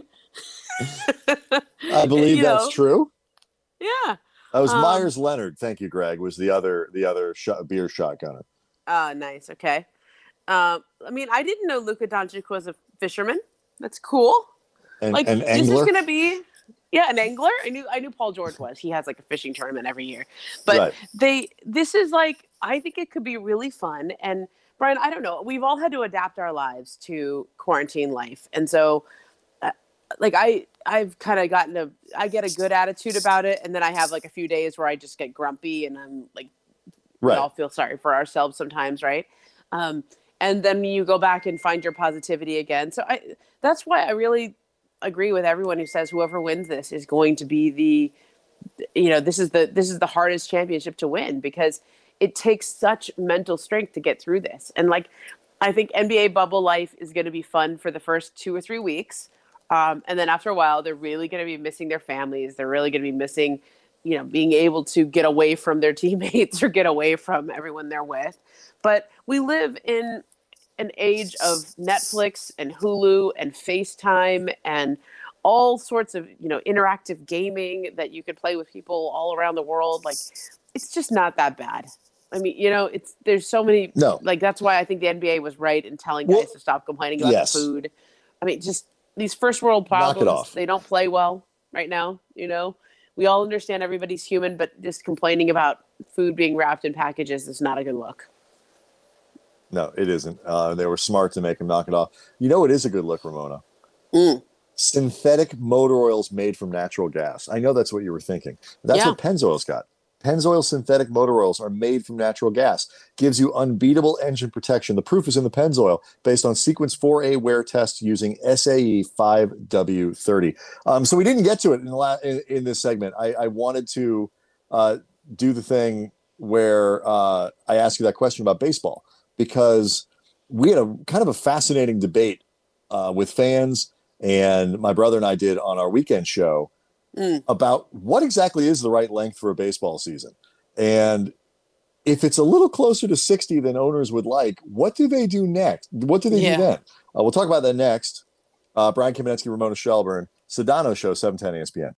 I believe you that's know, true. Yeah. That was Um, Myers Leonard. Thank you, Greg. Was the other the other shot, beer shotgunner. Oh, nice. Okay. Um, I mean, I didn't know Luka Doncic was a fisherman. That's cool. And Like an this angler. is gonna be, yeah, an angler. I knew I knew Paul George was. He has like a fishing tournament every year. But Right. they, this is like, I think it could be really fun. And Brian, I don't know. We've all had to adapt our lives to quarantine life, and so, uh, like I, I've kind of gotten a, I get a good attitude about it, and then I have like a few days where I just get grumpy, and I'm like, we Right. all feel sorry for ourselves sometimes, right? Um, and then you go back and find your positivity again. So I, that's why I really agree with everyone who says whoever wins this is going to be the, you know, this is the this is the hardest championship to win because it takes such mental strength to get through this. And like, I think N B A Bubble Life is going to be fun for the first two or three weeks. Um, and then after a while, they're really going to be missing their families. They're really going to be missing you know, being able to get away from their teammates or get away from everyone they're with. But we live in an age of Netflix and Hulu and FaceTime and all sorts of, you know, interactive gaming that you could play with people all around the world. Like, it's just not that bad. I mean, you know, it's there's so many. No. Like, that's why I think the N B A was right in telling Well, guys to stop complaining about yes. the food. I mean, just these first world Knock it problems, off. they don't play well right now. You know, we all understand everybody's human, but just complaining about food being wrapped in packages is not a good look. No, it isn't. Uh, they were smart to make him knock it off. You know, it is a good look, Ramona. Mm. Synthetic motor oils made from natural gas. I know that's what you were thinking. That's Yeah. what Pennzoil's got. Pennzoil synthetic motor oils are made from natural gas. Gives you unbeatable engine protection. The proof is in the Pennzoil, based on Sequence four A wear test using S A E five W thirty. Um, so we didn't get to it in, the la- in, in this segment. I, I wanted to uh, do the thing where uh, I asked you that question about baseball, because we had a kind of a fascinating debate uh, with fans, and my brother and I did on our weekend show mm. about what exactly is the right length for a baseball season. And if it's a little closer to sixty than owners would like, what do they do next? What do they yeah. do then? Uh, we'll talk about that next. Uh, Brian Kamenetsky, Ramona Shelburne, Sedano Show, seven ten E S P N.